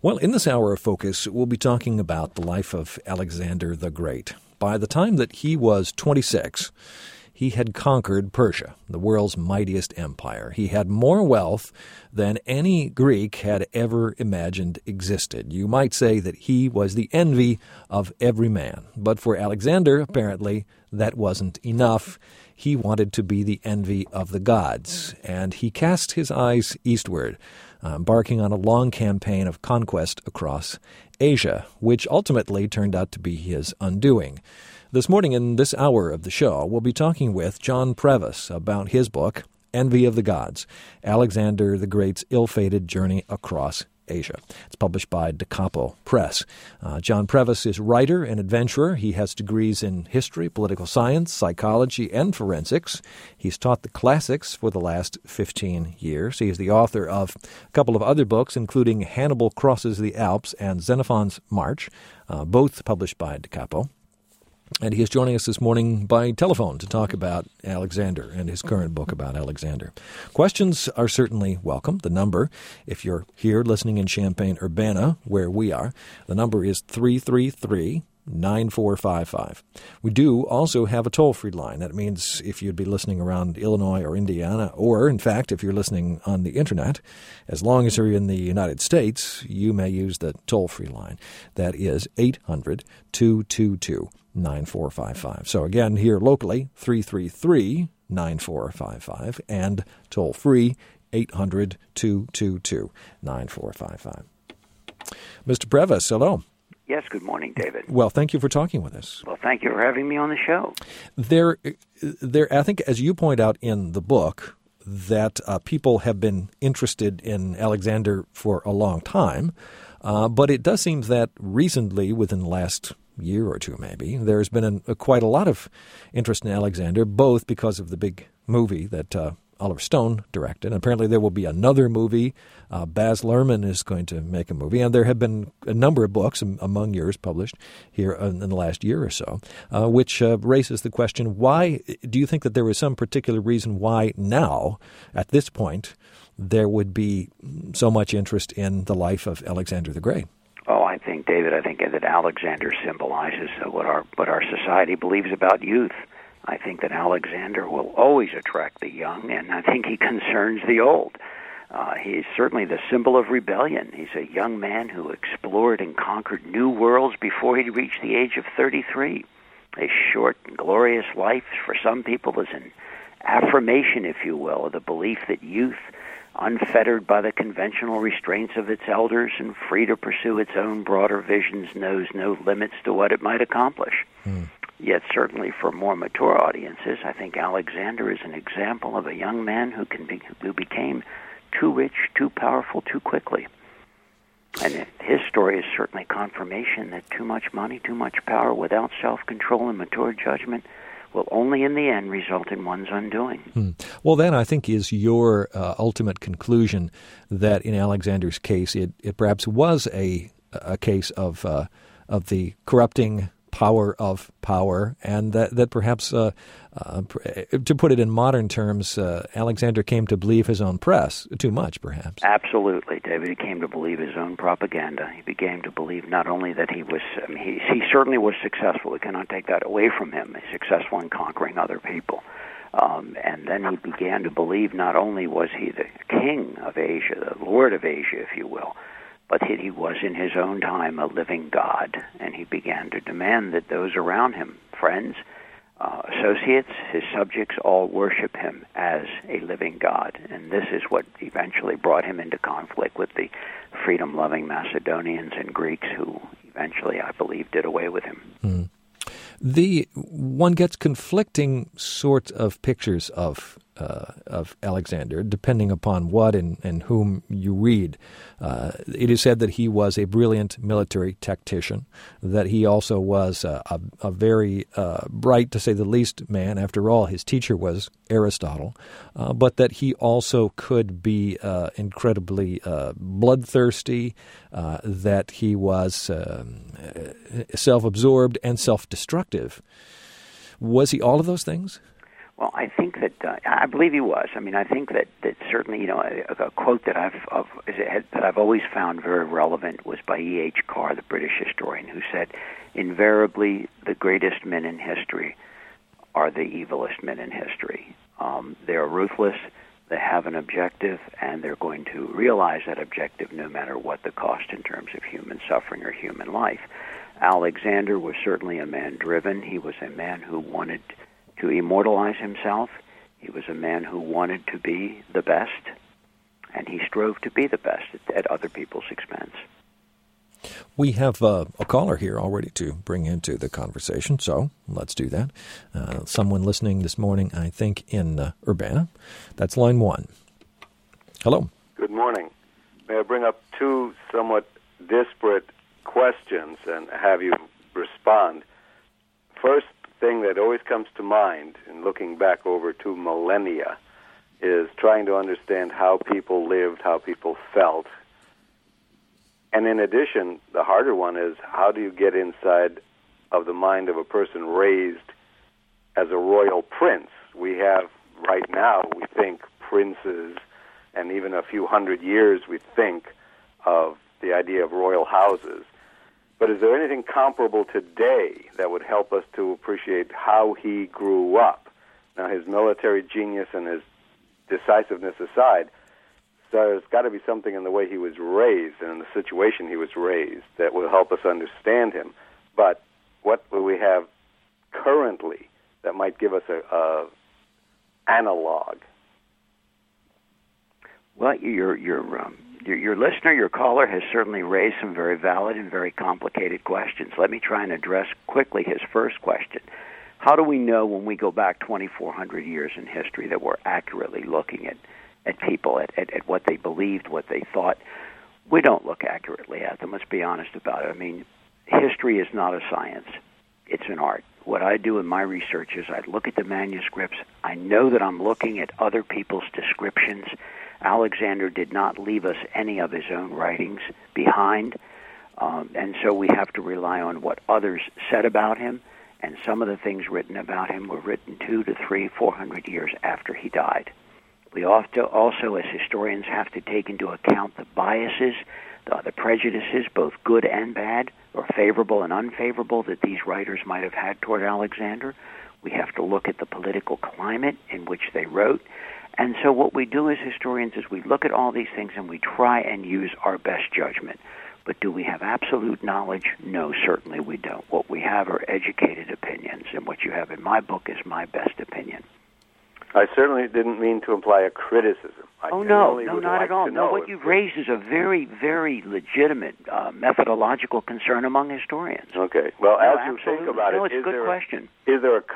Well, in this hour of focus, we'll be talking about the life of Alexander the Great. By the time that he was 26, he had conquered Persia, the world's mightiest empire. He had more wealth than any Greek had ever imagined existed. You might say that he was the envy of every man. But for Alexander, apparently, that wasn't enough. He wanted to be the envy of the gods, and he cast his eyes eastward, embarking on a long campaign of conquest across Asia, which ultimately turned out to be his undoing. This morning in this hour of the show, we'll be talking with John Previs about his book, Envy of the Gods, Alexander the Great's Ill-Fated Journey Across Asia. It's published by Da Capo Press. John Previs is writer and adventurer. He has degrees in history, political science, psychology, and forensics. He's taught the classics for the last 15 years. He is the author of a couple of other books, including Hannibal Crosses the Alps and Xenophon's March, both published by Da Capo. And he is joining us this morning by telephone to talk about Alexander and his current book about Alexander. Questions are certainly welcome. The number, if you're here listening in Champaign-Urbana, where we are, the number is 333-9455. We do also have a toll-free line. That means if you'd be listening around Illinois or Indiana, or, in fact, if you're listening on the Internet, as long as you're in the United States, you may use the toll-free line. That is 800-222-9455. So again, here locally, 333-9455, and toll-free, 800-222-9455. Mr. Previs, hello. Yes, good morning, David. Well, thank you for talking with us. Well, thank you for having me on the show. There, I think, as you point out in the book, that people have been interested in Alexander for a long time, but it does seem that recently, within the last year or two maybe, there's been quite a lot of interest in Alexander, both because of the big movie that Oliver Stone directed. And apparently there will be another movie. Baz Luhrmann is going to make a movie. And there have been a number of books, among yours, published here in the last year or so, which raises the question, why do you think that there was some particular reason why now, at this point, there would be so much interest in the life of Alexander the Great? Oh, I think, David, that Alexander symbolizes what our society believes about youth. I think that Alexander will always attract the young, and I think he concerns the old. He's certainly the symbol of rebellion. He's a young man who explored and conquered new worlds before he reached the age of 33. A short and glorious life for some people is an affirmation, if you will, of the belief that youth, unfettered by the conventional restraints of its elders and free to pursue its own broader visions, knows no limits to what it might accomplish. Yet certainly for more mature audiences, I think Alexander is an example of a young man who became too rich, too powerful, too quickly. And his story is certainly confirmation that too much money, too much power without self-control and mature judgment will only in the end result in one's undoing. Well, that, I think, is your ultimate conclusion, that in Alexander's case, it perhaps was a case of the corrupting power of power, and that perhaps, to put it in modern terms, Alexander came to believe his own press too much, perhaps. Absolutely, David. He came to believe his own propaganda. He began to believe not only that he was, he certainly was successful. We cannot take that away from him. He's successful in conquering other people. And then he began to believe not only was he the king of Asia, the lord of Asia, if you will, but he was in his own time a living God, and he began to demand that those around him, friends, associates, his subjects, all worship him as a living God. And this is what eventually brought him into conflict with the freedom-loving Macedonians and Greeks, who eventually, I believe, did away with him. One gets conflicting sorts of pictures of Alexander, depending upon what and whom you read. It is said that he was a brilliant military tactician, that he also was a very bright, to say the least, man. After all, his teacher was Aristotle, but that he also could be incredibly bloodthirsty, that he was self-absorbed and self-destructive. Was he all of those things? Well, I think that I believe he was. I mean, I think that certainly, a quote that I've always found very relevant was by E.H. Carr, the British historian, who said, "Invariably, the greatest men in history are the evilest men in history. They are ruthless. They have an objective, and they're going to realize that objective no matter what the cost in terms of human suffering or human life." Alexander was certainly a man driven. He was a man who wanted to immortalize himself. He was a man who wanted to be the best, and he strove to be the best at other people's expense. We have a caller here already to bring into the conversation, so let's do that. Someone listening this morning, I think, in Urbana. That's line 1. Hello. Good morning. May I bring up two somewhat disparate questions and have you respond? First thing that always comes to mind in looking back over 2 millennia is trying to understand how people lived, how people felt. And in addition, the harder one is, how do you get inside of the mind of a person raised as a royal prince? We have, right now, we think princes, and even a few hundred years we think of the idea of royal houses. But is there anything comparable today that would help us to appreciate how he grew up? Now, his military genius and his decisiveness aside, there's got to be something in the way he was raised and in the situation he was raised that will help us understand him. But what will we have currently that might give us a analog? Well, your listener, your caller, has certainly raised some very valid and very complicated questions. Let me try and address quickly his first question. How do we know when we go back 2,400 years in history that we're accurately looking at people, at what they believed, what they thought? We don't look accurately at them. Let's be honest about it. I mean, history is not a science. It's an art. What I do in my research is I look at the manuscripts. I know that I'm looking at other people's descriptions. Alexander did not leave us any of his own writings behind, and so we have to rely on what others said about him, and some of the things written about him were written 200 to 300, 400 years after he died. We also, as historians, have to take into account the biases, the prejudices, both good and bad, or favorable and unfavorable, that these writers might have had toward Alexander. We have to look at the political climate in which they wrote. And so what we do as historians is we look at all these things and we try and use our best judgment. But do we have absolute knowledge? No, certainly we don't. What we have are educated opinions, and what you have in my book is my best opinion. I certainly didn't mean to imply a criticism. No, not at all. No, what you've raised is a very, very legitimate methodological concern among historians. Okay. Well, as you think about it's a good question. Is there a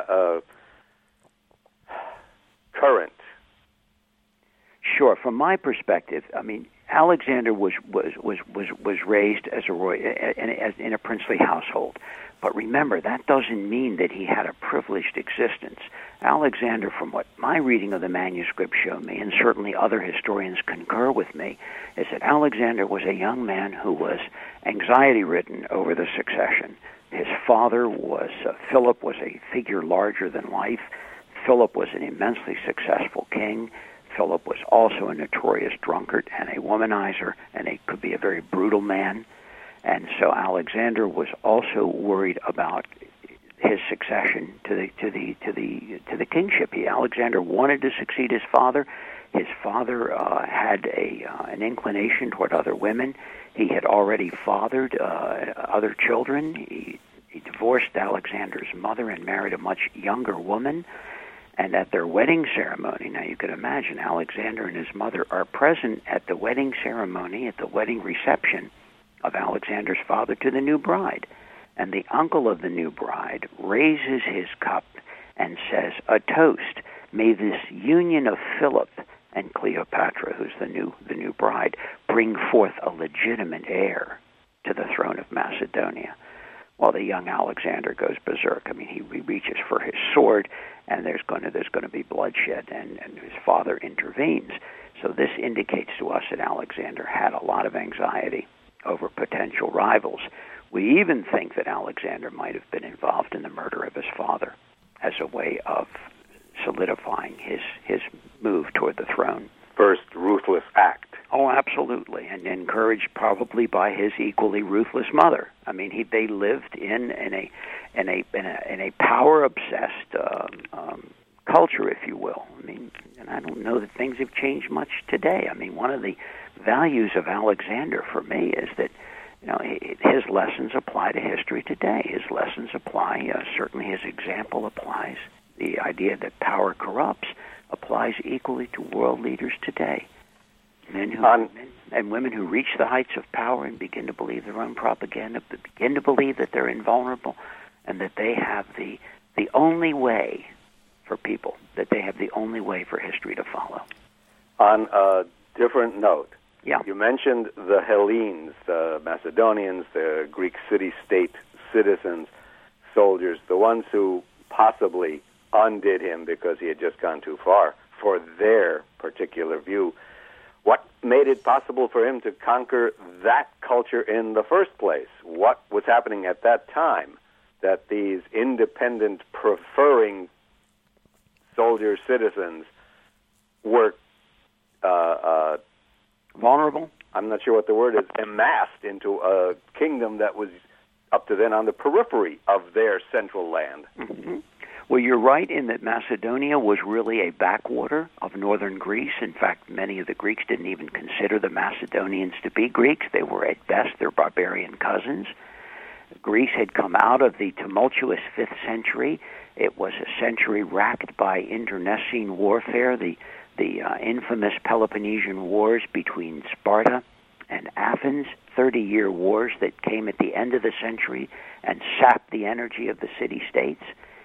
current? Sure. From my perspective, I mean, Alexander was raised as a royal in a princely household. But remember, that doesn't mean that he had a privileged existence. Alexander, from what my reading of the manuscript showed me, and certainly other historians concur with me, is that Alexander was a young man who was anxiety-ridden over the succession. His father was, Philip, was a figure larger than life. Philip was an immensely successful king. Philip was also a notorious drunkard and a womanizer, and he could be a very brutal man. And so Alexander was also worried about his succession to the kingship. Alexander wanted to succeed his father. His father had an inclination toward other women. He had already fathered other children. He divorced Alexander's mother and married a much younger woman. And at their wedding ceremony, now you can imagine, Alexander and his mother are present at the wedding ceremony, at the wedding reception of Alexander's father to the new bride. And the uncle of the new bride raises his cup and says, "A toast, may this union of Philip and Cleopatra," who's the new bride, "bring forth a legitimate heir to the throne of Macedonia." Well, the young Alexander goes berserk. I mean, he reaches for his sword, and there's going to be bloodshed, and his father intervenes. So this indicates to us that Alexander had a lot of anxiety over potential rivals. We even think that Alexander might have been involved in the murder of his father as a way of solidifying his move toward the throne. First ruthless act. Oh, absolutely, and encouraged probably by his equally ruthless mother. I mean, they lived in a power obsessed culture, if you will. I mean, and I don't know that things have changed much today. I mean, one of the values of Alexander for me is that his lessons apply to history today. His lessons apply. Certainly, his example applies. The idea that power corrupts applies equally to world leaders today. Men and women who reach the heights of power and begin to believe their own propaganda, but begin to believe that they're invulnerable and that they have the only way for people, that they have the only way for history to follow. On a different note, yeah. You mentioned the Hellenes, the Macedonians, the Greek city-state citizens, soldiers, the ones who possibly undid him because he had just gone too far for their particular view. What made it possible for him to conquer that culture in the first place? What was happening at that time that these independent, preferring soldier citizens were vulnerable? I'm not sure what the word is, amassed into a kingdom that was up to then on the periphery of their central land. Mm-hmm. Well, you're right in that Macedonia was really a backwater of northern Greece. In fact, many of the Greeks didn't even consider the Macedonians to be Greeks. They were at best their barbarian cousins. Greece had come out of the tumultuous 5th century. It was a century racked by internecine warfare, the infamous Peloponnesian Wars between Sparta and Athens, 30-year wars that came at the end of the century and sapped the energy of the city-states.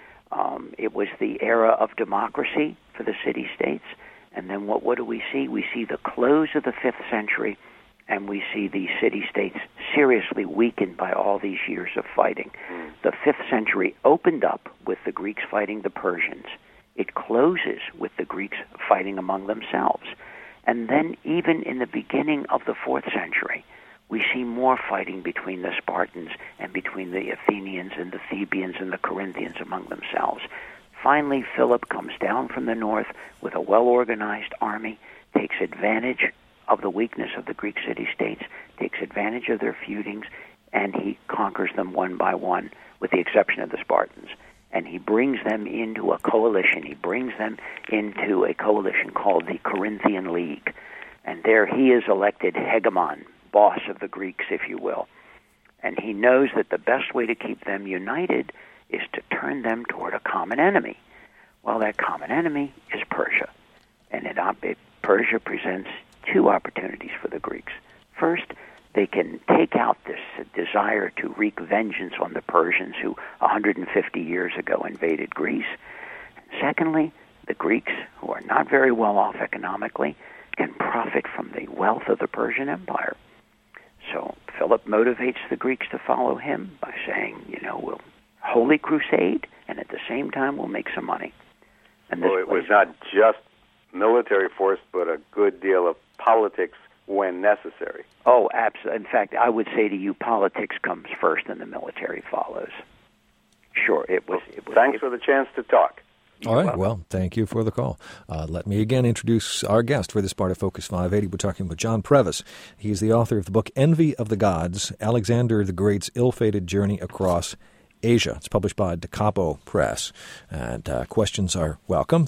It was the era of democracy for the city-states. And then what do we see? We see the close of the 5th century, and we see the city-states seriously weakened by all these years of fighting. The 5th century opened up with the Greeks fighting the Persians. It closes with the Greeks fighting among themselves. And then even in the beginning of the 4th century, we see more fighting between the Spartans and between the Athenians and the Thebans and the Corinthians among themselves. Finally, Philip comes down from the north with a well-organized army, takes advantage of the weakness of the Greek city-states, takes advantage of their feudings, and he conquers them one by one, with the exception of the Spartans. And he brings them into a coalition. He brings them into a coalition called the Corinthian League. And there he is elected hegemon, boss of the Greeks, if you will. And he knows that the best way to keep them united is to turn them toward a common enemy. Well, that common enemy is Persia. And Persia presents two opportunities for the Greeks. First, they can take out this desire to wreak vengeance on the Persians who 150 years ago invaded Greece. Secondly, the Greeks, who are not very well off economically, can profit from the wealth of the Persian Empire. So Philip motivates the Greeks to follow him by saying, we'll holy crusade, and at the same time we'll make some money. And well, it was not just military force, but a good deal of politics when necessary. Oh, absolutely. In fact, I would say to you, politics comes first and the military follows. Sure, it was. Thanks for the chance to talk. All right, well, thank you for the call. Let me again introduce our guest for this part of Focus 580. We're talking with John Previs. He's the author of the book Envy of the Gods, Alexander the Great's Ill-Fated Journey Across Asia. It's published by Da Capo Press. And questions are welcome.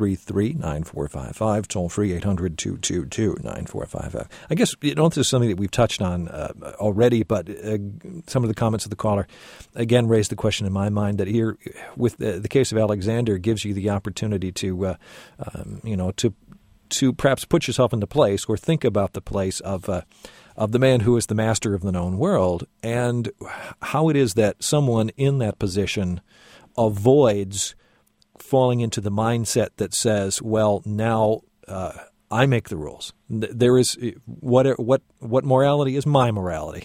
333-9455. Toll free 800-222-9455. I guess this is something that we've touched on already, but some of the comments of the caller again raised the question in my mind that here, with the case of Alexander, gives you the opportunity to perhaps put yourself into place or think about the place of the man who is the master of the known world, and how it is that someone in that position avoids falling into the mindset that says, well, now I make the rules. There is what morality is my morality.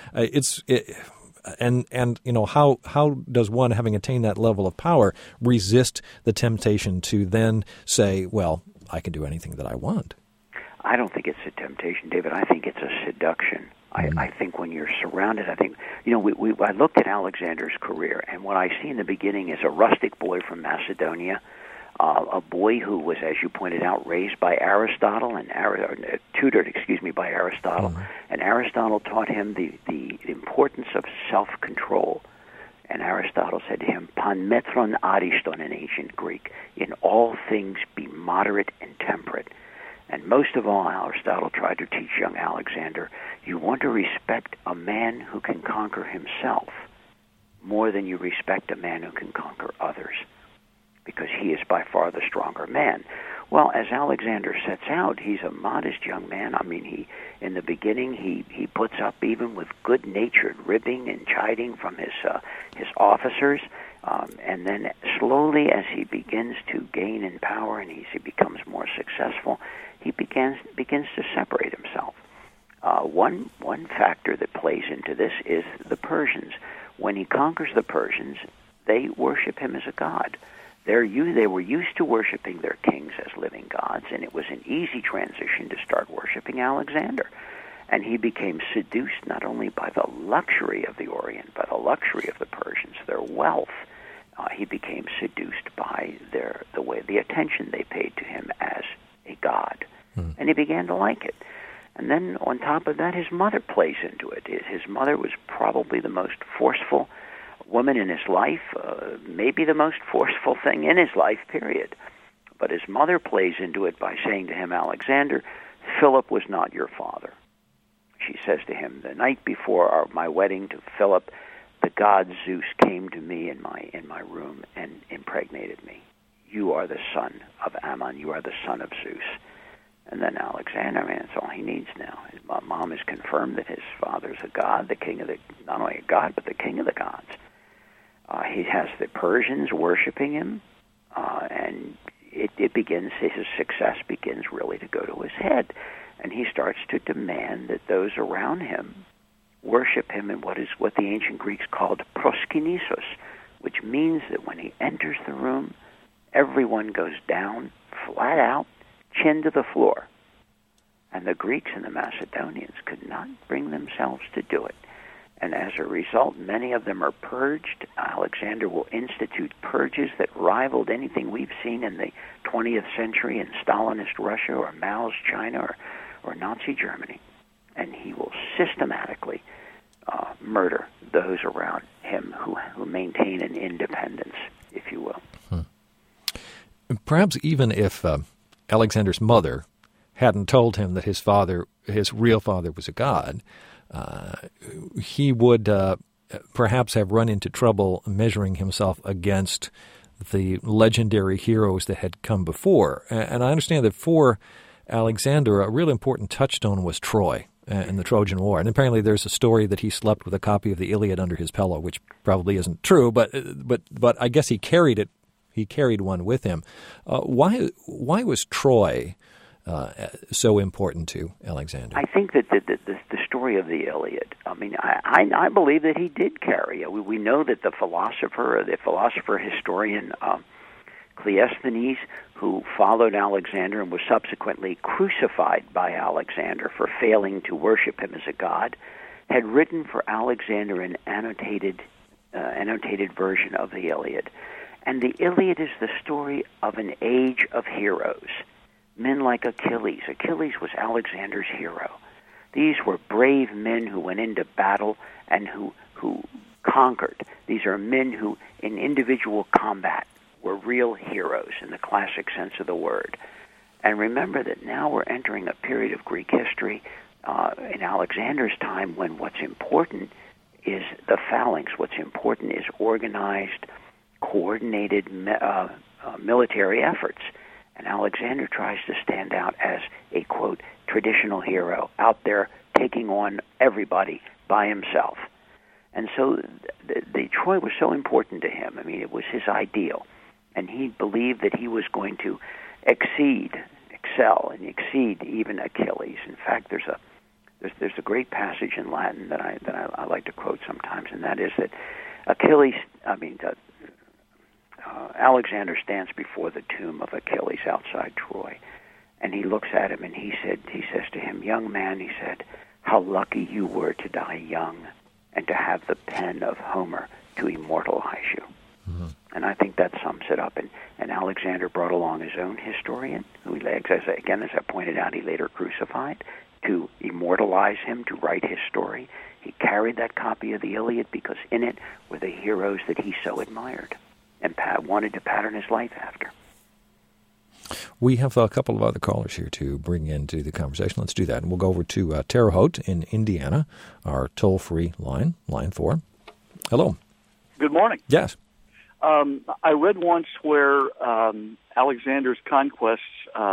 How does one, having attained that level of power, resist the temptation to then say, well, I can do anything that I want? I don't think it's a temptation, David. I think it's a seduction. I think when you're surrounded, I looked at Alexander's career, and what I see in the beginning is a rustic boy from Macedonia, a boy who was, as you pointed out, raised by Aristotle and tutored, by Aristotle, Mm-hmm. and Aristotle taught him the importance of self-control. And Aristotle said to him, "Pan metron ariston," in ancient Greek, "in all things be moderate and temperate." And most of all, Aristotle tried to teach young Alexander, you want to respect a man who can conquer himself more than you respect a man who can conquer others, because he is by far the stronger man. Well, as Alexander sets out, he's a modest young man. I mean, in the beginning, he puts up even with good-natured ribbing and chiding from his officers, and then slowly, as he begins to gain in power and he becomes more successful, he begins to separate himself. One factor that plays into this is the Persians. When he conquers the Persians, they worship him as a god. They were used to worshiping their kings as living gods, and it was an easy transition to start worshiping Alexander. And he became seduced not only by the luxury of the Orient, but the luxury of the Persians, their wealth. He became seduced by the attention they paid to him as a god, and he began to like it. And then on top of that, his mother plays into it. His mother was probably the most forceful woman in his life, maybe the most forceful thing in his life, period. But his mother plays into it by saying to him, "Alexander, Philip was not your father." She says to him, "The night before my wedding to Philip, the god Zeus came to me in my room and impregnated me. You are the son of Ammon. You are the son of Zeus." And then Alexander, that's all he needs now. His mom has confirmed that his father's a god, not only a god, but the king of the gods. He has the Persians worshiping him, and his success begins really to go to his head. And he starts to demand that those around him worship him in what the ancient Greeks called proskinesos, which means that when he enters the room, everyone goes down, flat out, chin to the floor. And the Greeks and the Macedonians could not bring themselves to do it. And as a result, many of them are purged. Alexander will institute purges that rivaled anything we've seen in the 20th century in Stalinist Russia or Mao's China or Nazi Germany. And he will systematically murder those around him who maintain an independence, if you will. Perhaps even if Alexander's mother hadn't told him that his real father was a god, he would perhaps have run into trouble measuring himself against the legendary heroes that had come before. And I understand that for Alexander, a real important touchstone was Troy and the Trojan War. And apparently there's a story that he slept with a copy of the Iliad under his pillow, which probably isn't true, but I guess he carried it. He carried one with him. Why was Troy so important to Alexander? I think that the story of the Iliad, I believe that he did carry it. We know that the philosopher historian Cleisthenes, who followed Alexander and was subsequently crucified by Alexander for failing to worship him as a god, had written for Alexander an annotated version of the Iliad. And the Iliad is the story of an age of heroes. Men like Achilles. Achilles was Alexander's hero. These were brave men who went into battle and who conquered. These are men who, in individual combat, were real heroes in the classic sense of the word. And remember that now we're entering a period of Greek history in Alexander's time when what's important is the phalanx. What's important is organized, coordinated military efforts. And Alexander tries to stand out as a, quote, traditional hero out there taking on everybody by himself. And so the Troy was so important to him. It was his ideal. And he believed that he was going to excel and exceed even Achilles. In fact, there's a great passage in Latin that I like to quote sometimes, and that is that Alexander stands before the tomb of Achilles outside Troy, and he looks at him and he says to him, "Young man," he said, "how lucky you were to die young and to have the pen of Homer to immortalize you." Mm-hmm. And I think that sums it up. And Alexander brought along his own historian, who, as I pointed out, he later crucified, to immortalize him, to write his story. He carried that copy of the Iliad because in it were the heroes that he so admired and wanted to pattern his life after. We have a couple of other callers here to bring into the conversation. Let's do that. And we'll go over to Terre Haute in Indiana, our toll-free line 4. Hello. Good morning. Yes. I read once where Alexander's conquests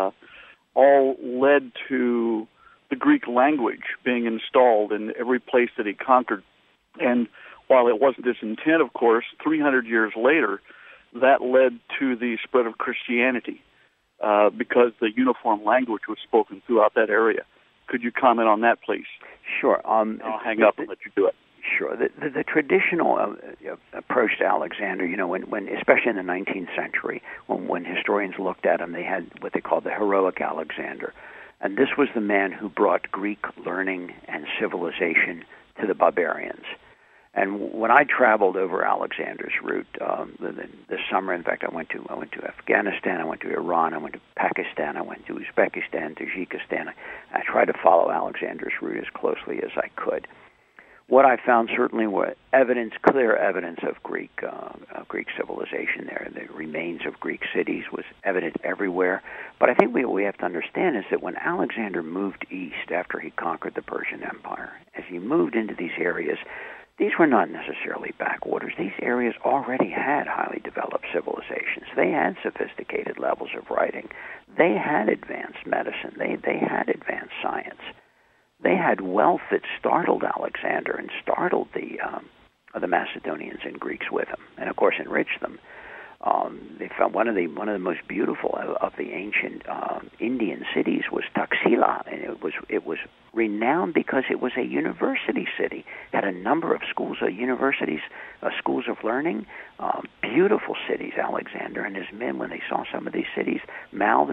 all led to the Greek language being installed in every place that he conquered. And while it wasn't his intent, of course, 300 years later, that led to the spread of Christianity because the uniform language was spoken throughout that area. Could you comment on that, please? Sure. I'll hang up and let you do it. Sure. The traditional approach to Alexander, when especially in the 19th century, when historians looked at him, they had what they called the heroic Alexander. And this was the man who brought Greek learning and civilization to the barbarians. And when I traveled over Alexander's route this summer, in fact, I went to Afghanistan, I went to Iran, I went to Pakistan, I went to Uzbekistan, Tajikistan. I tried to follow Alexander's route as closely as I could. What I found certainly were clear evidence of Greek civilization there. The remains of Greek cities was evident everywhere. But I think what we have to understand is that when Alexander moved east after he conquered the Persian Empire, as he moved into these areas, these were not necessarily backwaters. These areas already had highly developed civilizations. They had sophisticated levels of writing. They had advanced medicine. They had advanced science. They had wealth that startled Alexander and startled the Macedonians and Greeks with him, and of course enriched them. They found one of the most beautiful of the ancient Indian cities was Taxila, and it was renowned because it was a university city. It had a number of schools, universities, schools of learning. Beautiful cities. Alexander and his men, when they saw some of these cities, mouths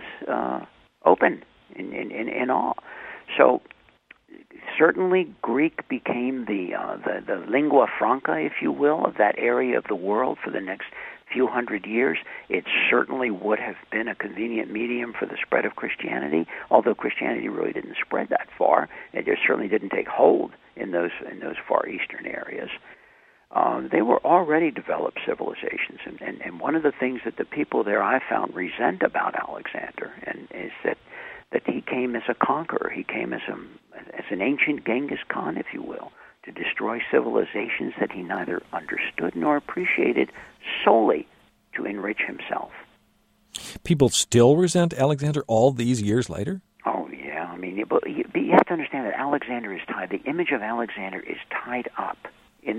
open in awe. So certainly Greek became the lingua franca, if you will, of that area of the world for the next few hundred years. It certainly would have been a convenient medium for the spread of Christianity, although Christianity really didn't spread that far. It just certainly didn't take hold in those far eastern areas. They were already developed civilizations, and one of the things that the people there I found resent about Alexander is that he came as a conqueror. He came as an ancient Genghis Khan, if you will, to destroy civilizations that he neither understood nor appreciated, solely to enrich himself. People still resent Alexander all these years later? Oh, yeah. I mean, you have to understand that Alexander is tied. The image of Alexander is tied up in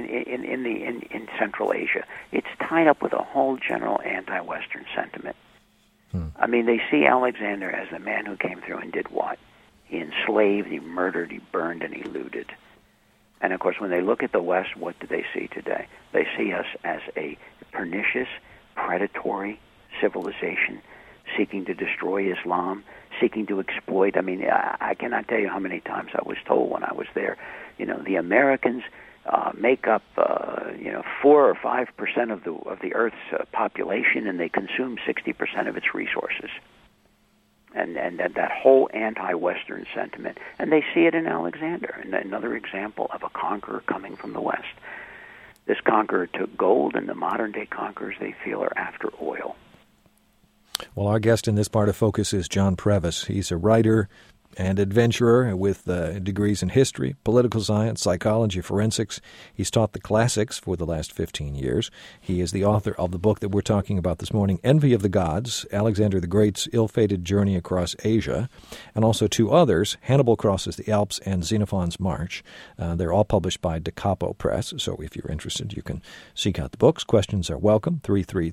Central Asia. It's tied up with a whole general anti-Western sentiment. I mean, they see Alexander as the man who came through and did what? He enslaved, he murdered, he burned, and he looted. And, of course, when they look at the West, what do they see today? They see us as a pernicious, predatory civilization seeking to destroy Islam, seeking to exploit. I mean, I cannot tell you how many times I was told when I was there, the Americans make up 4 or 5% of the Earth's population, and they consume 60% of its resources. And that whole anti-Western sentiment, and they see it in Alexander, and another example of a conqueror coming from the West. This conqueror took gold, and the modern-day conquerors, they feel, are after oil. Well, our guest in this part of Focus is John Previs. He's a writer and adventurer with degrees in history, political science, psychology, forensics. He's taught the classics for the last 15 years. He is the author of the book that we're talking about this morning, Envy of the Gods, Alexander the Great's Ill-Fated Journey Across Asia, and also 2 others, Hannibal Crosses the Alps and Xenophon's March. They're all published by Da Capo Press, so if you're interested, you can seek out the books. Questions are welcome,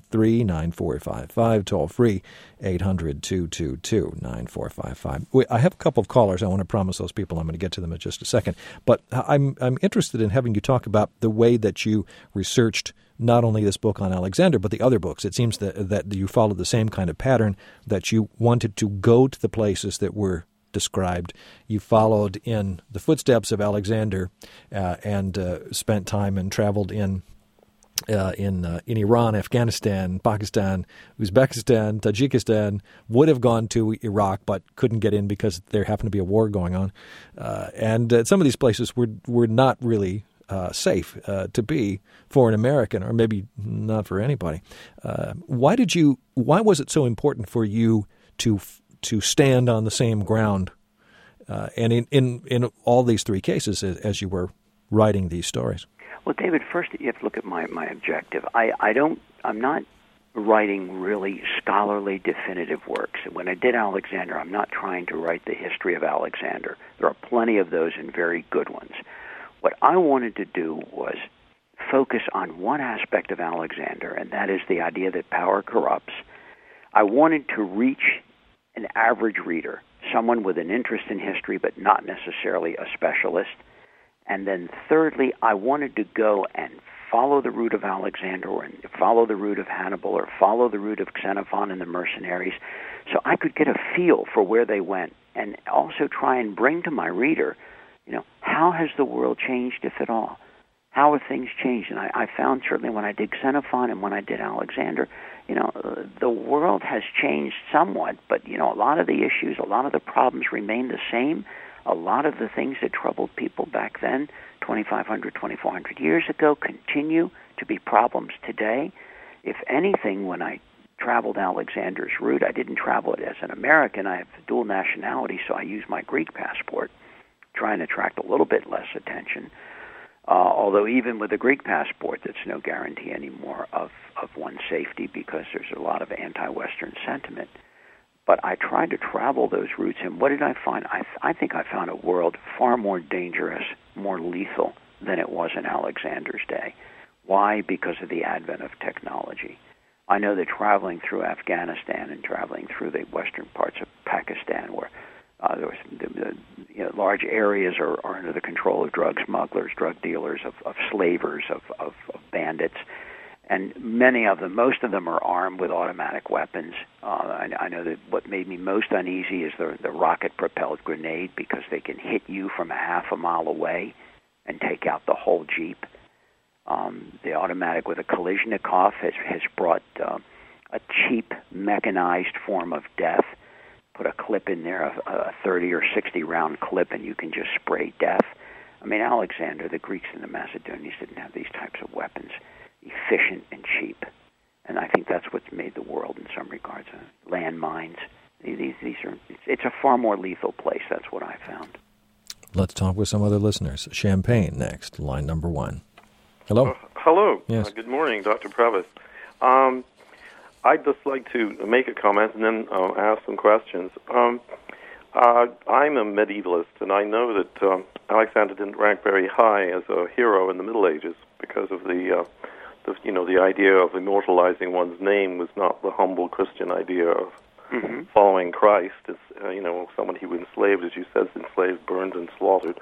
333-9455, toll-free, 800-222-9455. I have a couple of callers. I want to promise those people I'm going to get to them in just a second. But I'm interested in having you talk about the way that you researched not only this book on Alexander, but the other books. It seems that you followed the same kind of pattern, that you wanted to go to the places that were described. You followed in the footsteps of Alexander and spent time and traveled in in Iran, Afghanistan, Pakistan, Uzbekistan, Tajikistan would have gone to Iraq but couldn't get in because there happened to be a war going on. And some of these places were not really safe to be for an American, or maybe not for anybody. Why was it so important for you to stand on the same ground? And in all these three cases, as you were writing these stories? Well, David, first you have to look at my objective. I'm not writing really scholarly definitive works. When I did Alexander, I'm not trying to write the history of Alexander. There are plenty of those and very good ones. What I wanted to do was focus on one aspect of Alexander, and that is the idea that power corrupts. I wanted to reach an average reader, someone with an interest in history but not necessarily a specialist. And then thirdly, I wanted to go and follow the route of Alexander, or follow the route of Hannibal, or follow the route of Xenophon and the mercenaries, so I could get a feel for where they went, and also try and bring to my reader, how has the world changed, if at all? How have things changed? And I found certainly when I did Xenophon and when I did Alexander, the world has changed somewhat, but, a lot of the issues, a lot of the problems remain the same. A lot of the things that troubled people back then, 2,500, 2,400 years ago, continue to be problems today. If anything, when I traveled Alexander's route, I didn't travel it as an American. I have dual nationality, so I used my Greek passport, trying to attract a little bit less attention. Although even with a Greek passport, that's no guarantee anymore of one's safety, because there's a lot of anti-Western sentiment. But I tried to travel those routes, and what did I find? I think I found a world far more dangerous, more lethal than it was in Alexander's day. Why? Because of the advent of technology. I know that traveling through Afghanistan and traveling through the western parts of Pakistan, where there was large areas are under the control of drug smugglers, drug dealers, of slavers, of bandits. And many of them, most of them are armed with automatic weapons. I know that what made me most uneasy is the rocket-propelled grenade, because they can hit you from a half a mile away and take out the whole Jeep. The automatic with a Kalashnikov has brought a cheap, mechanized form of death. Put a clip in there, a 30 or 60-round clip, and you can just spray death. I mean, Alexander, the Greeks and the Macedonians didn't have these types of weapons. Efficient and cheap, and I think that's what's made the world in some regards. Landmines, it's a far more lethal place. That's what I found. Let's talk with some other listeners. Champaign next, line number 1. Hello. Hello. Yes. Good morning, Dr. Previs. I'd just like to make a comment and then ask some questions. I'm a medievalist, and I know that Alexander didn't rank very high as a hero in the Middle Ages because of the idea of immortalizing one's name was not the humble Christian idea of following Christ as, someone he was enslaved, as you said, enslaved, burned, and slaughtered.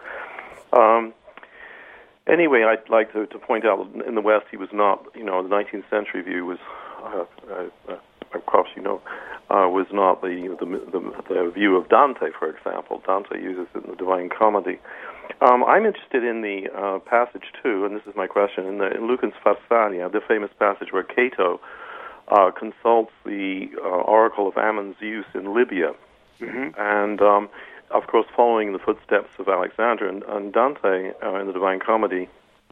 Anyway, I'd like to point out in the West he was not, the 19th century view was, of course, was not the view of Dante, for example. Dante uses it in the Divine Comedy. I'm interested in the passage, too, and this is my question, in Lucan's Pharsalia, the famous passage where Cato consults the oracle of Ammon Zeus in Libya. And, of course, following the footsteps of Alexander, and Dante in the Divine Comedy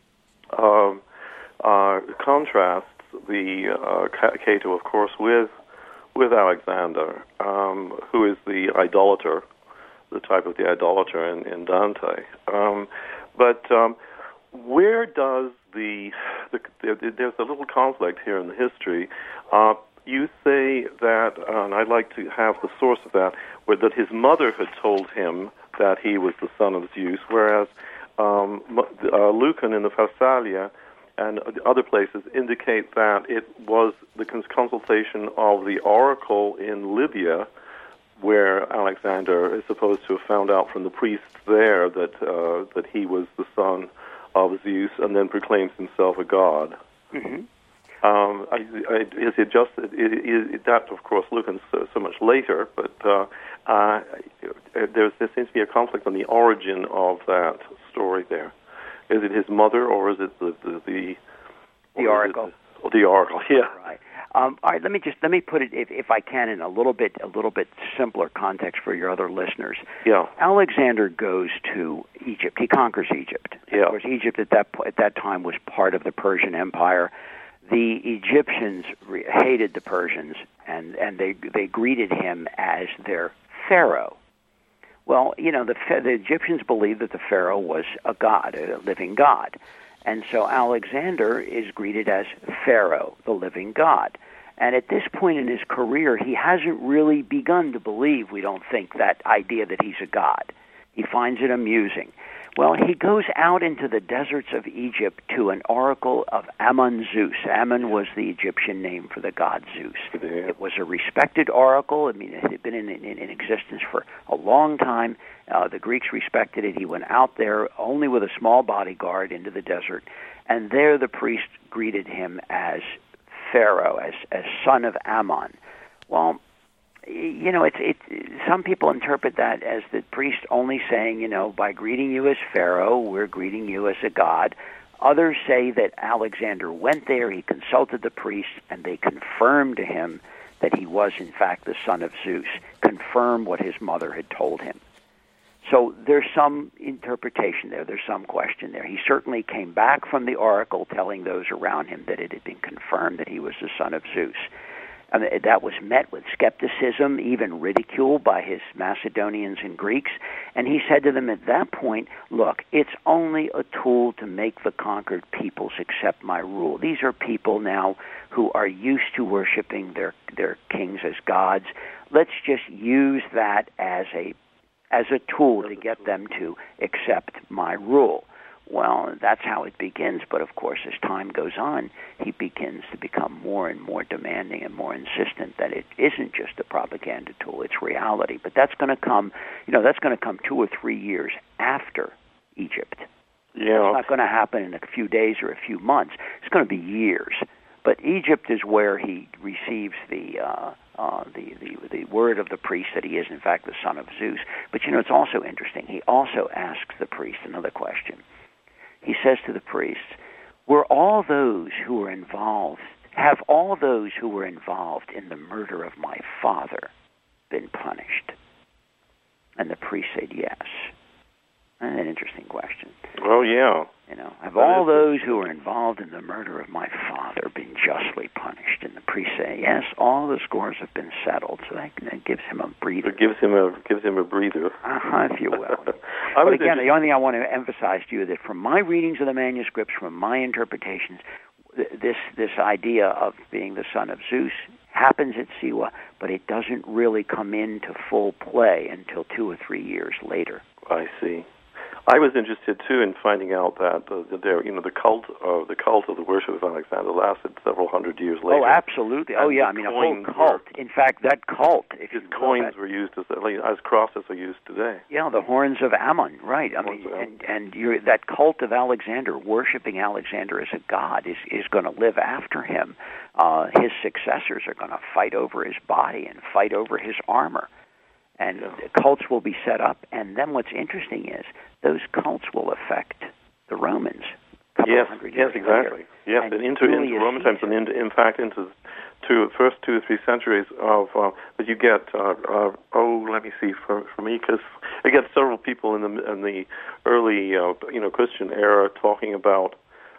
contrasts the Cato, of course, with Alexander, who is the idolater, the type of the idolater in Dante. But where does there's a little conflict here in the history. You say that, and I'd like to have the source of that, that his mother had told him that he was the son of Zeus, whereas Lucan in the Pharsalia and other places indicate that it was the consultation of the oracle in Libya, where Alexander is supposed to have found out from the priests there that he was the son of Zeus, and then proclaims himself a god. Is it just that? Of course, Lucan's so much later, but there seems to be a conflict on the origin of that story. There, is it his mother, or is it the The oracle. The oracle, yeah. Right. All right. Let me put it, if I can, in a little bit simpler context for your other listeners. Yeah. Alexander goes to Egypt. He conquers Egypt. Yeah. Of course, Egypt at that time was part of the Persian Empire. The Egyptians hated the Persians, and they greeted him as their pharaoh. Well, the Egyptians believed that the pharaoh was a god, a living god. And so Alexander is greeted as Pharaoh, the living god. And at this point in his career, he hasn't really begun to believe, we don't think, that idea that he's a god. He finds it amusing. Well, he goes out into the deserts of Egypt to an oracle of Amun-Zeus. Amun was the Egyptian name for the god Zeus. It was a respected oracle. I mean, it had been in existence for a long time. The Greeks respected it. He went out there only with a small bodyguard into the desert, and there the priest greeted him as Pharaoh, as son of Ammon. Well, some people interpret that as the priest only saying, by greeting you as Pharaoh, we're greeting you as a god. Others say that Alexander went there, he consulted the priests, and they confirmed to him that he was, in fact, the son of Zeus, confirmed what his mother had told him. So there's some interpretation there, there's some question there. He certainly came back from the oracle telling those around him that it had been confirmed that he was the son of Zeus. And that was met with skepticism, even ridicule by his Macedonians and Greeks. And he said to them at that point, look, it's only a tool to make the conquered peoples accept my rule. These are people now who are used to worshiping their kings as gods. Let's just use that as a tool to get them to accept my rule. Well, that's how it begins, but of course, as time goes on, he begins to become more and more demanding and more insistent that it isn't just a propaganda tool, it's reality. But that's going to come, that's going to come 2 or 3 years after Egypt. Yeah. It's not going to happen in a few days or a few months. It's going to be years. But Egypt is where he receives the word of the priest that he is, in fact, the son of Zeus. But, it's also interesting. He also asks the priest another question. He says to the priests, have all those who were involved in the murder of my father been punished? And the priest said yes. That's an interesting question. Well, yeah. Have all those who were involved in the murder of my father been justly punished? And the priest say, yes, all the scores have been settled. So that gives him a breather. It gives him a breather. If you will. But again, the only thing I want to emphasize to you is that from my readings of the manuscripts, from my interpretations, this idea of being the son of Zeus happens at Siwa, but it doesn't really come into full play until 2 or 3 years later. I see. I was interested too in finding out that the cult of the worship of Alexander lasted several hundred years later. Oh, absolutely. Oh, yeah. I mean, a whole cult. In fact, that cult, his coins were used as crosses are used today. Yeah, the horns of Ammon, right? I mean, and that cult of Alexander, worshiping Alexander as a god, is going to live after him. His successors are going to fight over his body and fight over his armor. And cults will be set up, and then what's interesting is those cults will affect the Romans. Yes, exactly. Yes, and into Roman times, and in fact into the first 2 or 3 centuries of. But you get let me see, for me, because I get several people in the early Christian era talking about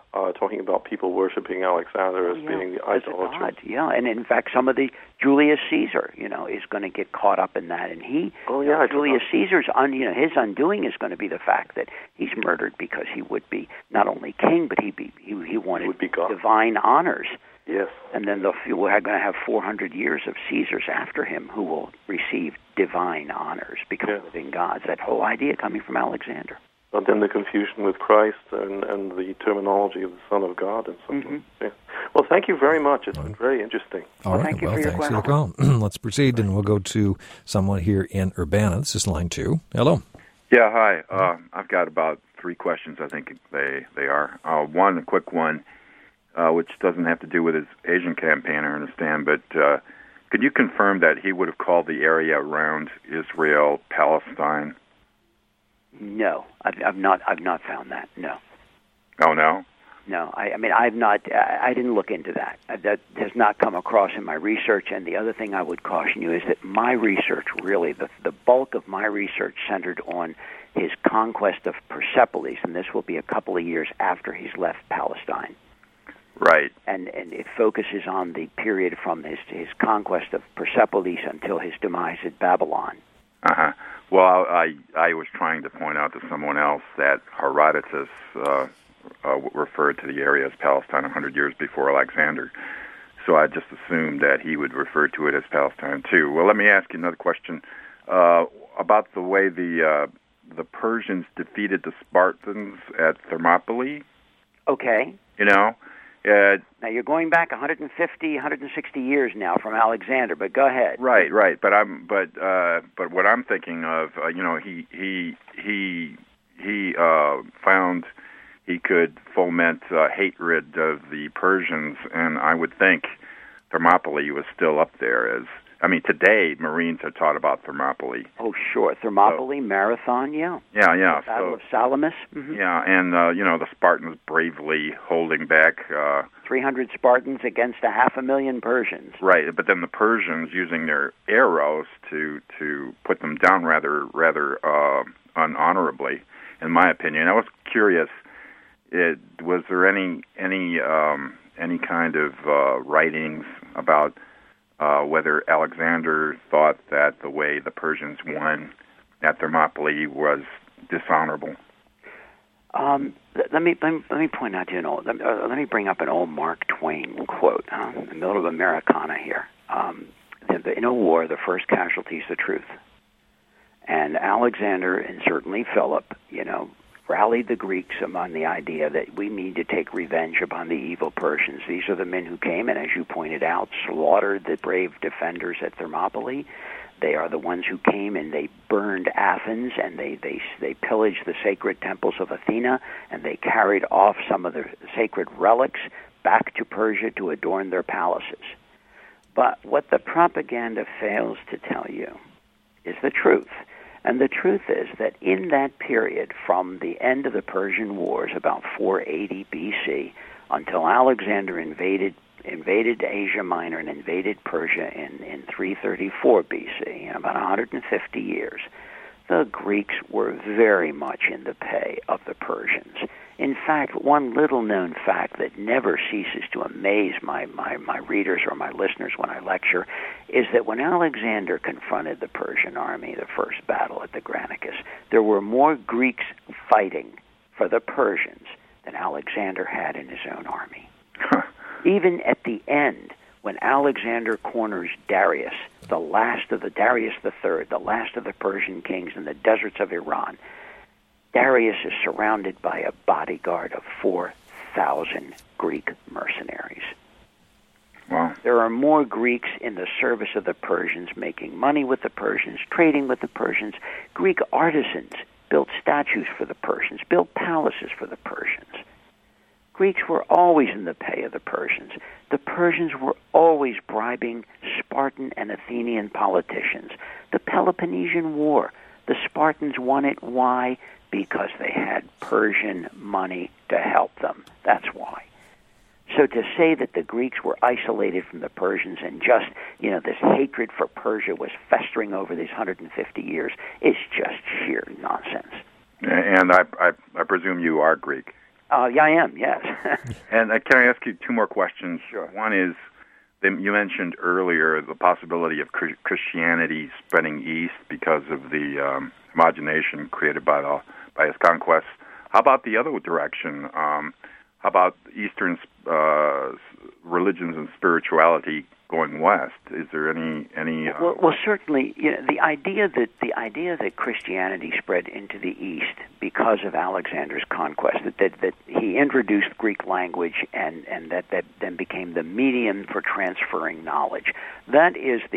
people worshiping Alexander as being the idolater. Yeah, and in fact, some of the Julius Caesar, is going to get caught up in that, and Julius Caesar's his undoing is going to be the fact that he's murdered because he would be not only king, but he wanted divine honors. Yes, and then we're going to have 400 years of Caesars after him who will receive divine honors, become living gods. That whole idea coming from Alexander. But then the confusion with Christ and the terminology of the Son of God and so forth. Mm-hmm. Yeah. Well, thank you very much. It's been very interesting. All right. Thank you for your thanks call. for your call. Let's proceed, and we'll go to someone here in Urbana. This is line 2. Hello. Yeah, hi. I've got about 3 questions, I think they are. One, a quick one, which doesn't have to do with his Asian campaign, I understand, but could you confirm that he would have called the area around Israel, Palestine? No, I've not found that. No. Oh, no? No. I mean, I've not. I didn't look into that. That has not come across in my research. And the other thing I would caution you is that my research, really, the bulk of my research centered on his conquest of Persepolis, and this will be a couple of years after he's left Palestine. Right. And it focuses on the period from his conquest of Persepolis until his demise at Babylon. Uh-huh. Well, I was trying to point out to someone else that Herodotus referred to the area as Palestine 100 years before Alexander. So I just assumed that he would refer to it as Palestine too. Well, let me ask you another question about the way the Persians defeated the Spartans at Thermopylae. Okay. You know? Now you're going back 150, 160 years now from Alexander, but go ahead. Right. But what I'm thinking of, he found he could foment hatred of the Persians, and I would think Thermopylae was still up there as. I mean, today Marines are taught about Thermopylae. Oh, sure, Thermopylae, Marathon, yeah. Yeah. The Battle of Salamis. Mm-hmm. Yeah, and the Spartans bravely holding back 300 Spartans against 500,000 Persians. Right, but then the Persians using their arrows to put them down rather unhonorably, in my opinion. I was curious. Was there any kind of writings about whether Alexander thought that the way the Persians won at Thermopylae was dishonorable? Let me point out to you let me bring up an old Mark Twain quote in the middle of Americana here. In a war, the first casualty is the truth, and Alexander and certainly Philip, rallied the Greeks among the idea that we need to take revenge upon the evil Persians. These are the men who came and, as you pointed out, slaughtered the brave defenders at Thermopylae. They are the ones who came and they burned Athens, and they pillaged the sacred temples of Athena, and they carried off some of the sacred relics back to Persia to adorn their palaces. But what the propaganda fails to tell you is the truth. And the truth is that in that period, from the end of the Persian Wars, about 480 BC, until Alexander invaded Asia Minor and invaded Persia in 334 BC, in about 150 years, the Greeks were very much in the pay of the Persians. In fact, one little-known fact that never ceases to amaze my readers or my listeners when I lecture is that when Alexander confronted the Persian army, the first battle at the Granicus, there were more Greeks fighting for the Persians than Alexander had in his own army. Even at the end, when Alexander corners Darius, the last of the Darius III, the last of the Persian kings in the deserts of Iran, Darius is surrounded by a bodyguard of 4,000 Greek mercenaries. Wow. There are more Greeks in the service of the Persians, making money with the Persians, trading with the Persians. Greek artisans built statues for the Persians, built palaces for the Persians. Greeks were always in the pay of the Persians. The Persians were always bribing Spartan and Athenian politicians. The Peloponnesian War, the Spartans won it. Why? Because they had Persian money to help them. That's why. So to say that the Greeks were isolated from the Persians and just, this hatred for Persia was festering over these 150 years is just sheer nonsense. And I presume you are Greek. Yeah, I am, yes. And can I ask you two more questions? Sure. One is, you mentioned earlier the possibility of Christianity spreading east because of the homogenation created by his conquests. How about the other direction? How about Eastern religions and spirituality going west? Is there any? Well, certainly, the idea that Christianity spread into the east because of Alexander's conquest, that he introduced Greek language and that then became the medium for transferring knowledge. That's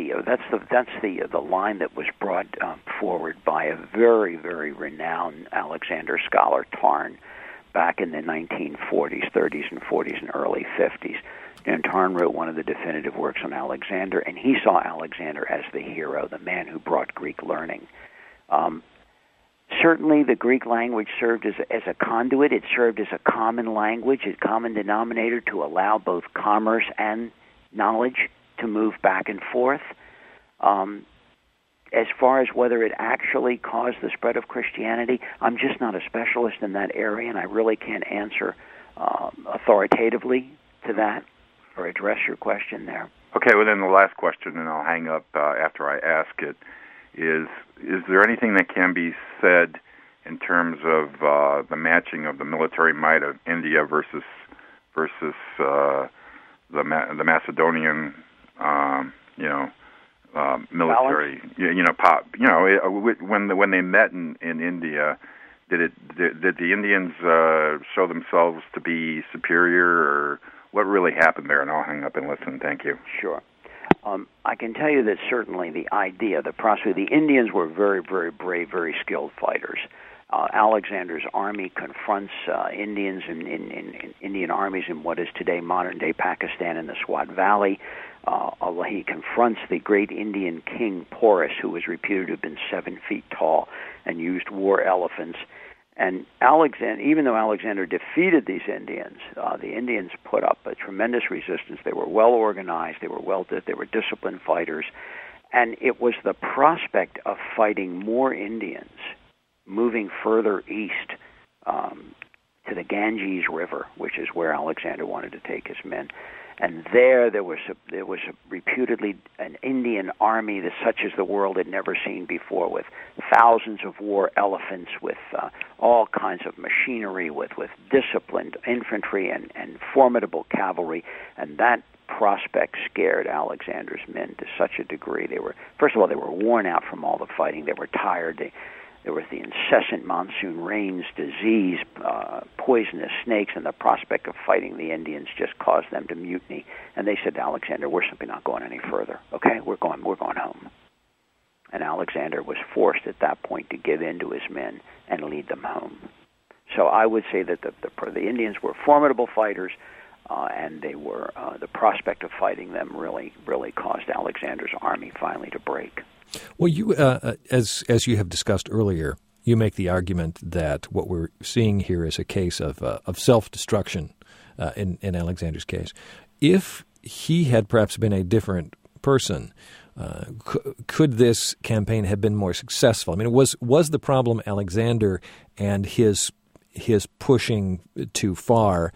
the line that was brought forward by a very, very renowned Alexander scholar, Tarn, back in the 1940s, 30s, and 40s, and early 50s. And Tarn wrote one of the definitive works on Alexander, and he saw Alexander as the hero, the man who brought Greek learning. Certainly, the Greek language served as a conduit. It served as a common language, a common denominator to allow both commerce and knowledge to move back and forth. As far as whether it actually caused the spread of Christianity, I'm just not a specialist in that area, and I really can't answer authoritatively to that or address your question there. Okay, well then the last question, and I'll hang up after I ask it, is there anything that can be said in terms of the matching of the military might of India versus the Macedonian, military, when they met in India, did the Indians show themselves to be superior, or what really happened there? And I'll hang up and listen. Thank you. Sure. I can tell you that certainly the idea, the prospect, the Indians were very, very brave, very skilled fighters. Alexander's army confronts Indians in Indian armies in what is today modern-day Pakistan in the Swat Valley. He confronts the great Indian king Porus, who was reputed to have been 7 feet tall and used war elephants. And Alexander, even though Alexander defeated these Indians, the Indians put up a tremendous resistance. They were well organized. They were disciplined fighters, and it was the prospect of fighting more Indians, moving further east to the Ganges River, which is where Alexander wanted to take his men. And there was reputedly an Indian army such as the world had never seen before, with thousands of war elephants, with all kinds of machinery, with disciplined infantry and formidable cavalry. And that prospect scared Alexander's men to such a degree. First of all, they were worn out from all the fighting. They were tired. There was the incessant monsoon rains, disease, poisonous snakes, and the prospect of fighting the Indians just caused them to mutiny. And they said to Alexander, "We're simply not going any further. Okay, we're going home." And Alexander was forced at that point to give in to his men and lead them home. So I would say that the Indians were formidable fighters, and they were the prospect of fighting them really caused Alexander's army finally to break. Well, you, as you have discussed earlier, you make the argument that what we're seeing here is a case of self-destruction in Alexander's case. If he had perhaps been a different person, could this campaign have been more successful? I mean, was the problem Alexander and his pushing too far?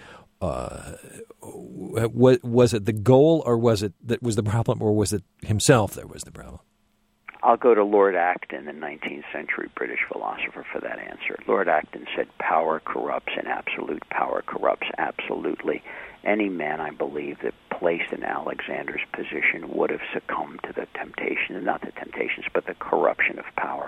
Was it the goal, or was it that was the problem, or was it himself that was the problem? I'll go to Lord Acton, the 19th century British philosopher, for that answer. Lord Acton said, "Power corrupts, and absolute power corrupts absolutely." Any man, I believe, that placed in Alexander's position would have succumbed to the temptation, not the temptations, but the corruption of power.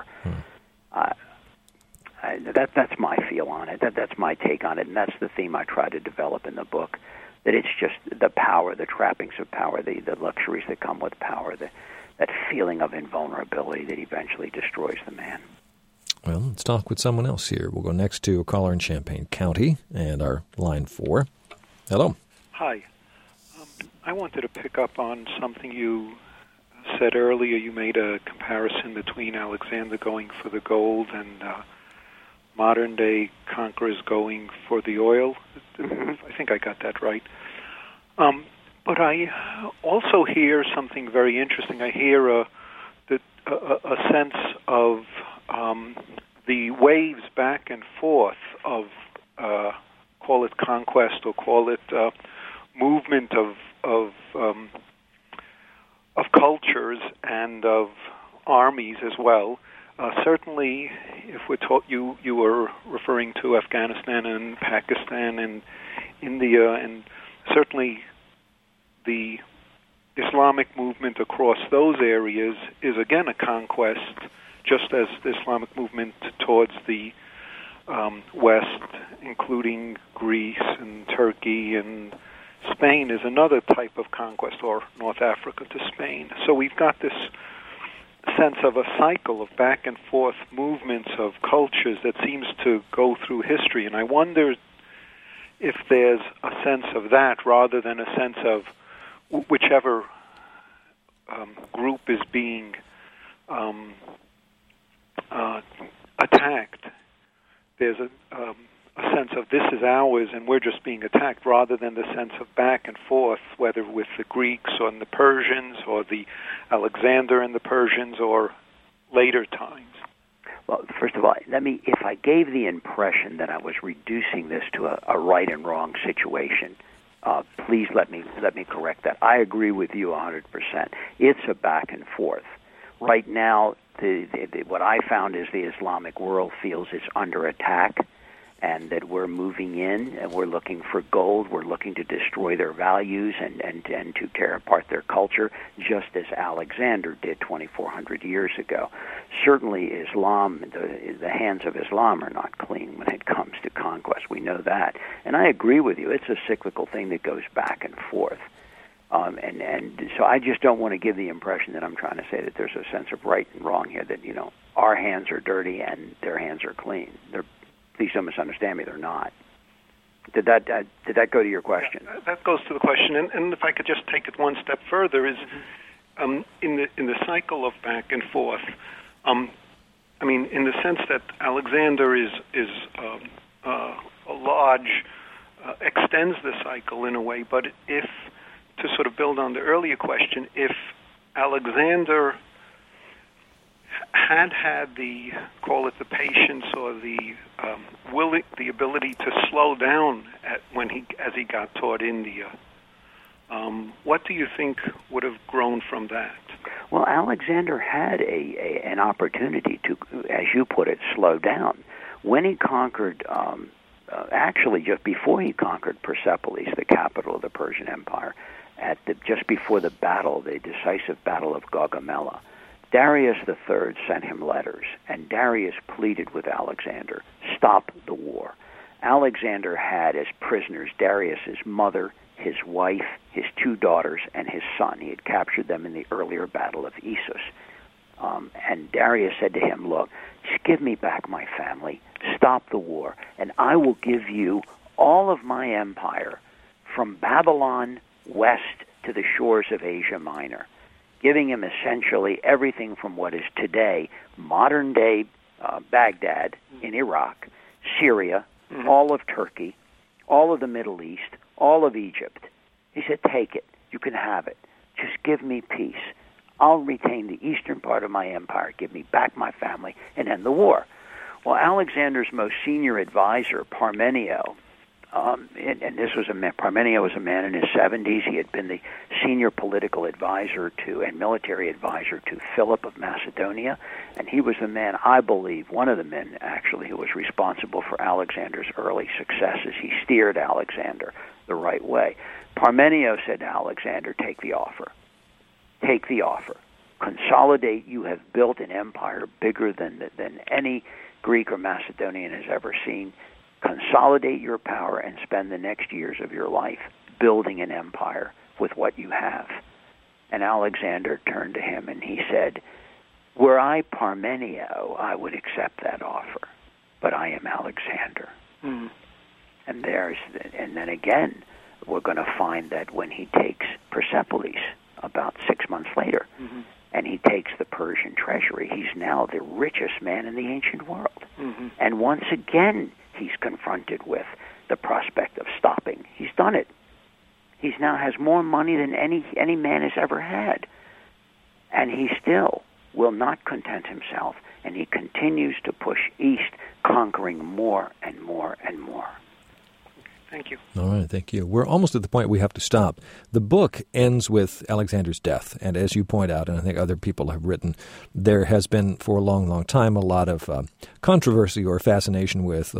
That's my feel on it. That's my take on it, and that's the theme I try to develop in the book, that it's just the power, the trappings of power, the luxuries that come with power, that feeling of invulnerability that eventually destroys the man. Well, let's talk with someone else here. We'll go next to a caller in Champaign County, and our line 4. Hello. Hi. I wanted to pick up on something you said earlier. You made a comparison between Alexander going for the gold and modern-day conquerors going for the oil. I think I got that right. But I also hear something very interesting. I hear a sense of the waves back and forth of, call it conquest or call it movement of cultures and of armies as well. Certainly, if we're you were referring to Afghanistan and Pakistan and India, and certainly the Islamic movement across those areas is again a conquest, just as the Islamic movement towards the West, including Greece and Turkey and Spain, is another type of conquest, or North Africa to Spain. So we've got this sense of a cycle of back and forth movements of cultures that seems to go through history, and I wonder if there's a sense of that rather than a sense of whichever group is being attacked, there's a sense of this is ours and we're just being attacked, rather than the sense of back and forth, whether with the Greeks or the Persians or the Alexander and the Persians or later times. Well, first of all, if I gave the impression that I was reducing this to a right and wrong situation, please let me correct that. I agree with you 100%. It's a back and forth. Right now, what I found is the Islamic world feels it's under attack, and that we're moving in and we're looking for gold. We're looking to destroy their values and to tear apart their culture, just as Alexander did 2,400 years ago. Certainly Islam, the hands of Islam are not clean when it comes to conquest. We know that. And I agree with you. It's a cyclical thing that goes back and forth. And so I just don't want to give the impression that I'm trying to say that there's a sense of right and wrong here, that, our hands are dirty and their hands are clean. Please don't misunderstand me, they're not. Did that go to your question? Yeah, that goes to the question, and if I could just take it one step further, is in the cycle of back and forth. In the sense that Alexander is a large extends the cycle in a way, but if to sort of build on the earlier question, if Alexander had the, call it the patience or the the ability to slow down as he got toward India, what do you think would have grown from that? Well, Alexander had an opportunity to, as you put it, slow down. When he conquered, actually just before he conquered Persepolis, the capital of the Persian Empire, just before the decisive battle of Gaugamela, Darius III sent him letters, and Darius pleaded with Alexander, stop the war. Alexander had as prisoners Darius's mother, his wife, his 2 daughters, and his son. He had captured them in the earlier battle of Issus. And Darius said to him, look, just give me back my family, stop the war, and I will give you all of my empire from Babylon west to the shores of Asia Minor, giving him essentially everything from what is today modern-day Baghdad in Iraq, Syria, all of Turkey, all of the Middle East, all of Egypt. He said, take it. You can have it. Just give me peace. I'll retain the eastern part of my empire. Give me back my family and end the war. Well, Alexander's most senior advisor, Parmenio, Parmenio was a man in his 70s. He had been the senior political advisor and military advisor to Philip of Macedonia, and he was the man, I believe, one of the men actually, who was responsible for Alexander's early successes. He steered Alexander the right way. Parmenio said to Alexander, take the offer. Take the offer. Consolidate. You have built an empire bigger than any Greek or Macedonian has ever seen. Consolidate your power and spend the next years of your life building an empire with what you have. And Alexander turned to him and he said, were I Parmenio, I would accept that offer, but I am Alexander. Mm. And then again, we're going to find that when he takes Persepolis about 6 months later, and he takes the Persian treasury, he's now the richest man in the ancient world. Mm-hmm. And once again, he's confronted with the prospect of stopping. He's done it. He now has more money than any man has ever had. And he still will not content himself, and he continues to push east, conquering more and more and more. Thank you. All right, thank you. We're almost at the point we have to stop. The book ends with Alexander's death, and as you point out, and I think other people have written, there has been for a long, long time a lot of controversy or fascination with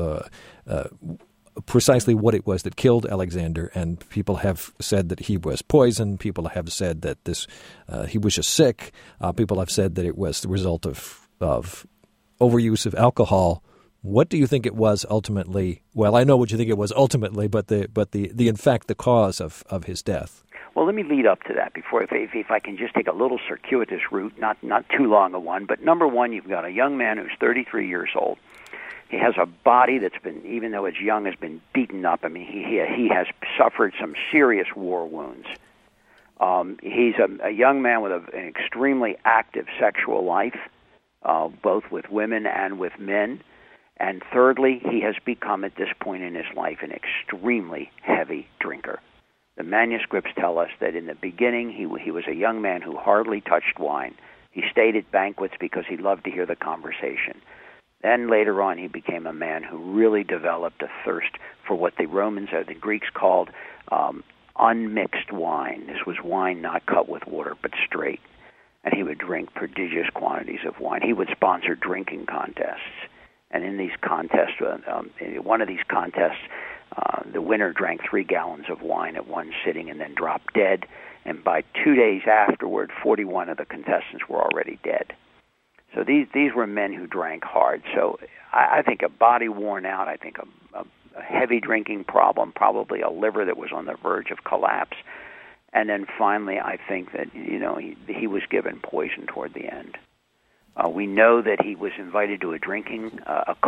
precisely what it was that killed Alexander, and people have said that he was poisoned. People have said that he was just sick. People have said that it was the result of overuse of alcohol. What do you think it was ultimately? Well, I know what you think it was ultimately, but in fact the cause of his death. Well, let me lead up to that before, if I can just take a little circuitous route, not too long a one. But number one, you've got a young man who's 33 years old. He has a body that's been, even though it's young, has been beaten up. I mean, he has suffered some serious war wounds. He's a young man with an extremely active sexual life. both with women and with men. And thirdly, he has become, at this point in his life, an extremely heavy drinker. The manuscripts tell us that in the beginning, he was a young man who hardly touched wine. He stayed at banquets because he loved to hear the conversation. Then later on, he became a man who really developed a thirst for what the Romans or the Greeks called unmixed wine. This was wine not cut with water, but straight. And he would drink prodigious quantities of wine. He would sponsor drinking contests. And in these contests, in one of these contests, the winner drank 3 gallons of wine at one sitting and then dropped dead. And by 2 days afterward, 41 of the contestants were already dead. So these were men who drank hard. So I think a body worn out, I think a heavy drinking problem, probably a liver that was on the verge of collapse. And then finally, I think that, he was given poison toward the end. We know that he was invited to a drinking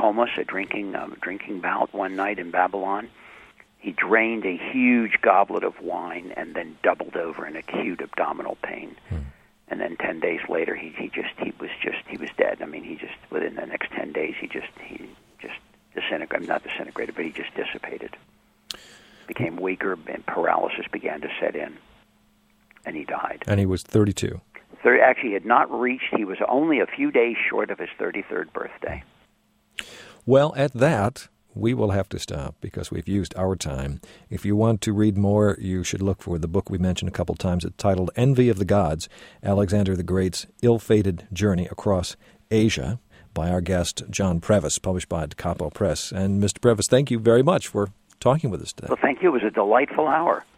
bout one night in Babylon. He drained a huge goblet of wine and then doubled over in acute abdominal pain. And then 10 days later, he was dead. I mean, within the next 10 days, he just disintegrated, not disintegrated, but he just dissipated. Became weaker, and paralysis began to set in, and he died. And he was 32. Actually, he had not reached, he was only a few days short of his 33rd birthday. Well, at that, we will have to stop because we've used our time. If you want to read more, you should look for the book we mentioned a couple times. It's titled Envy of the Gods, Alexander the Great's Ill-Fated Journey Across Asia, by our guest, John Previs, published by Capo Press. And Mr. Previs, thank you very much for talking with us today. Well, thank you. It was a delightful hour.